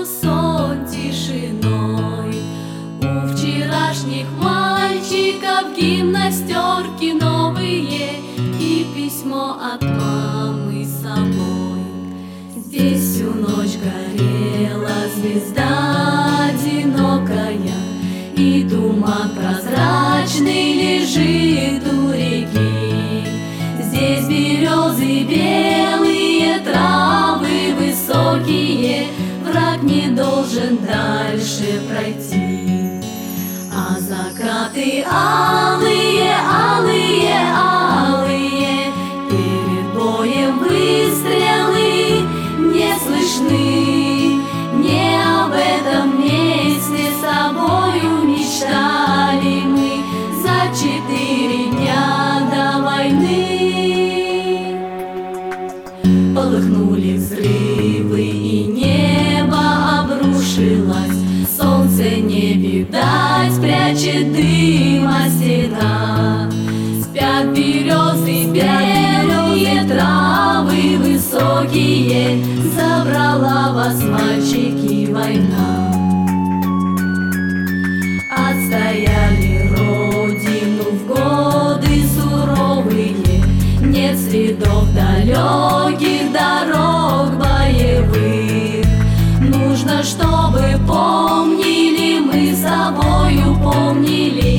у сон тишиной. У вчерашних мальчиков гимнастерки новые и письмо от мамы с собой. Здесь всю ночь горела звезда одинокая, и туман прозрачный лежит у реки. Здесь березы белые, травы высокие, враг не должен дальше пройти. А закаты алые, алые, алые, перед боем выстрелы не слышны. Не об этом месте с тобою мечтали мы за 4 дня до войны. Полыхнули взрывы, и небо обрушилось. Солнце не видать, прячет дыма стена. Спят березы белые, травы высокие, забрала вас, мальчики, война. Отстояли родину в годы суровые, нет следов далеких дорог боевых. Нужно, чтобы помнили, мы собою помнили